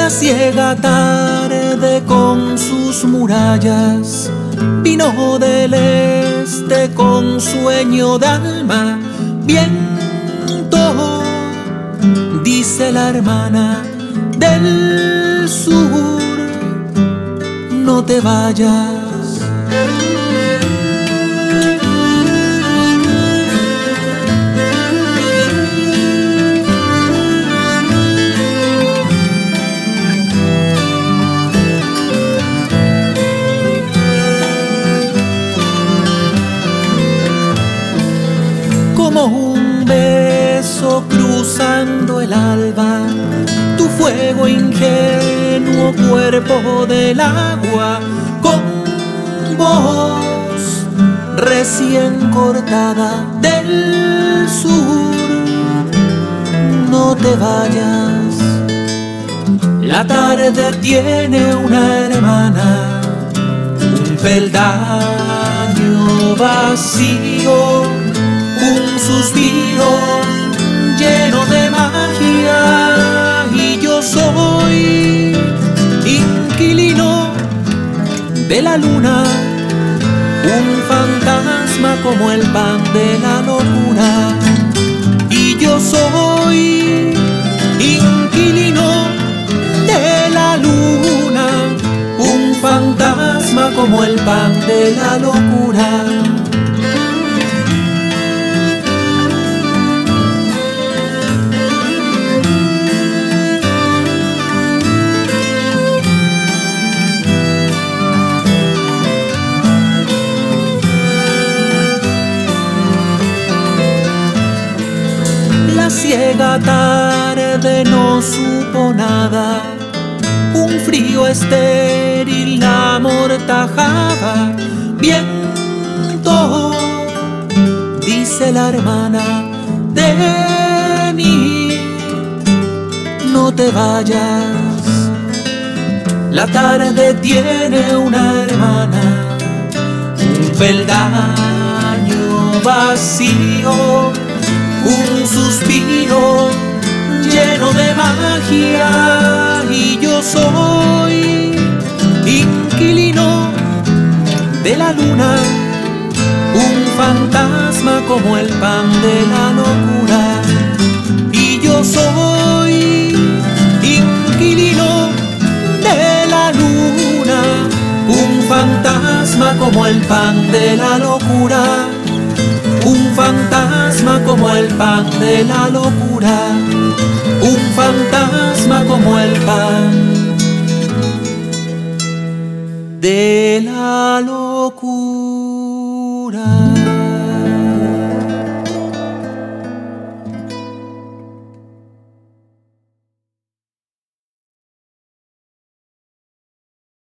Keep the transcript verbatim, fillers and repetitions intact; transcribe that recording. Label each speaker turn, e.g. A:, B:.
A: La ciega tarde con sus murallas vino del este con sueño de alma. Viento, dice la hermana del sur, no te vayas. Como un beso cruzando el alba, tu fuego ingenuo cuerpo del agua, con voz recién cortada del sur, no te vayas. La tarde tiene una hermana, un peldaño vacío, un suspiro lleno de magia, y yo soy inquilino de la luna, un fantasma como el pan de la locura. Y yo soy inquilino de la luna, un fantasma como el pan de la locura. La ciega tarde no supo nada, un frío estéril la amortajaba. Viento, dice la hermana de mí, no te vayas. La tarde tiene una hermana, un peldaño vacío, un suspiro lleno de magia, y yo soy inquilino de la luna, un fantasma como el pan de la locura. Y yo soy inquilino de la luna, un fantasma como el pan de la locura. Un fantasma como el pan de la locura, un fantasma como el pan de la locura.